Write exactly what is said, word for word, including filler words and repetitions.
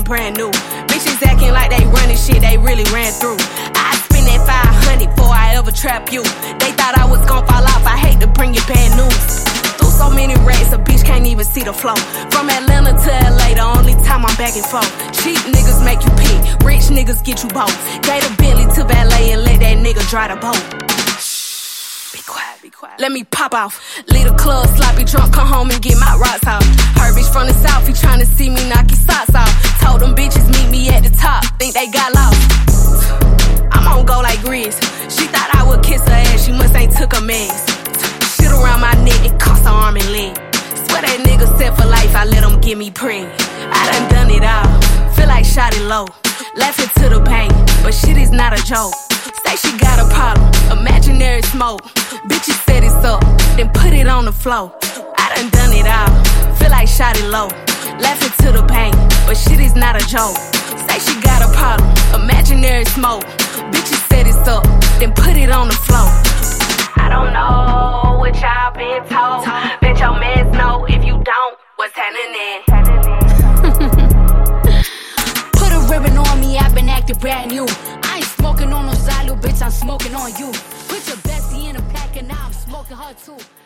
brand new. Bitches acting like they running shit they really ran through. I spend that five hundred before I ever trap you. They thought I was gon' fall off, I hate to bring you bad news. Through so many racks, a bitch can't even see the flow. From Atlanta to L A, the only time I'm back and forth. Cheap niggas make you pick, rich niggas get you both. Gave a Bentley to valet and let that nigga dry the boat. Be quiet, be quiet. Let me pop off. Leave the club, sloppy drunk, come home and get my rocks off. Her bitch from the south, he tryna see me knock his socks off. Told them bitches meet me at the top, think they got lost. I'm on go like Grizz. She thought I would kiss her ass, she must ain't took a mess. Shit around my neck, it cost her arm and leg. Swear that nigga set for life, I let him get me preg. I done done it all, feel like shot it low. Laughing to the pain, but shit is not a joke. Say she got a problem, imaginary smoke. Bitches set it up, then put it on the floor. I done done it all, feel like shot it low. Laughing to the pain, but shit is not a joke. Say she got a problem, imaginary smoke. Bitches set it up, then put it on the floor. I don't know what y'all been told. Bet your mans know if you don't, what's happening? Put a ribbon on me, I've been acting brand new. I ain't smoking on no Zylo, bitch, I'm smoking on you. Put your bestie in a pack and now I'm smoking her too.